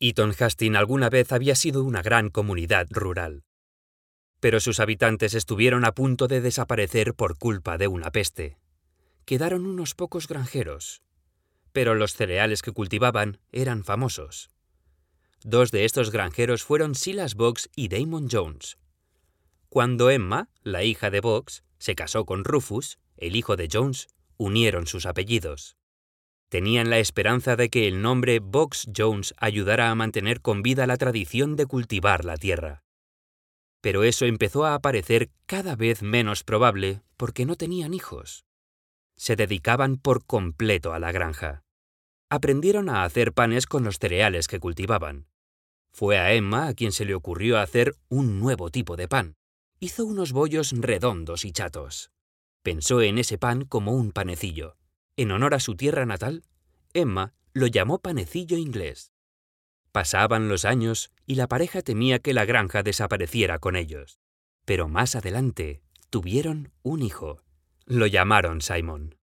Eaton Hastings alguna vez había sido una gran comunidad rural. Pero sus habitantes estuvieron a punto de desaparecer por culpa de una peste. Quedaron unos pocos granjeros, pero los cereales que cultivaban eran famosos. Dos de estos granjeros fueron Silas Boggs y Damon Jones. Cuando Emma, la hija de Boggs, se casó con Rufus, el hijo de Jones, unieron sus apellidos. Tenían la esperanza de que el nombre Boggs Jones ayudara a mantener con vida la tradición de cultivar la tierra. Pero eso empezó a parecer cada vez menos probable porque no tenían hijos. Se dedicaban por completo a la granja. Aprendieron a hacer panes con los cereales que cultivaban. Fue a Emma a quien se le ocurrió hacer un nuevo tipo de pan. Hizo unos bollos redondos y chatos. Pensó en ese pan como un panecillo. En honor a su tierra natal, Emma lo llamó panecillo inglés. Pasaban los años y la pareja temía que la granja desapareciera con ellos. Pero más adelante tuvieron un hijo. Lo llamaron Simon.